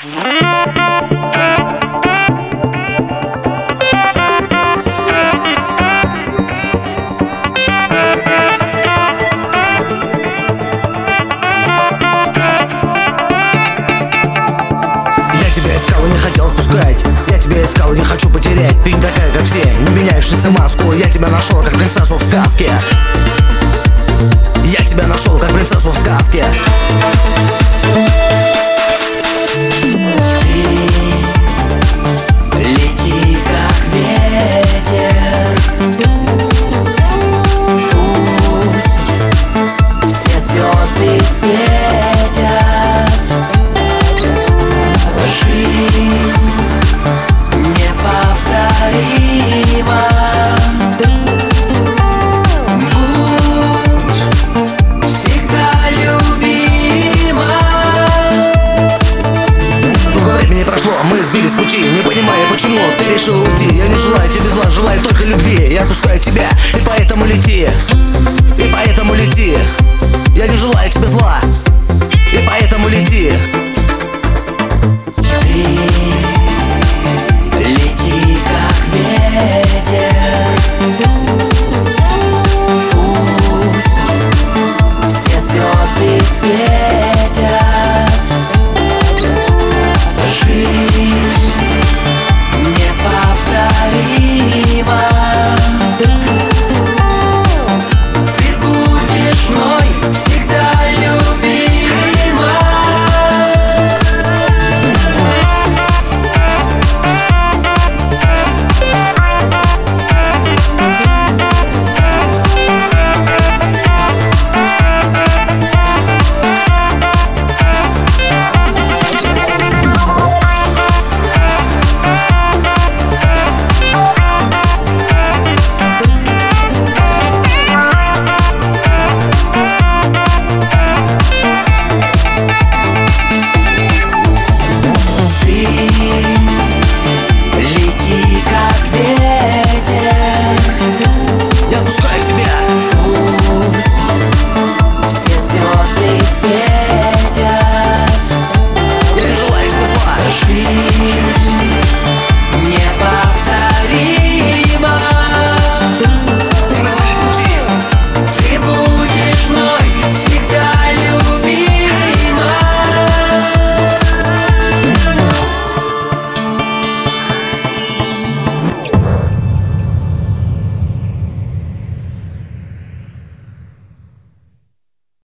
Искал и не хотел отпускать. Я тебя искал и не хочу потерять. Ты не такая, как все, не меняешь лица маску. Я тебя нашел, как принцессу в сказке. Я тебя нашел, как принцессу в сказке. Ты лети, как ветер. Пусть все звезды светят. Жизнь неповторима. Будь всегда любима. Много времени прошло, мы сбились с пути. Не понимая, почему ты решила уйти. Я не желаю тебе зла, желаю только любви. Я отпускаю тебя, и поэтому лети. И поэтому лети. Я не желаю тебе зла, и поэтому лети.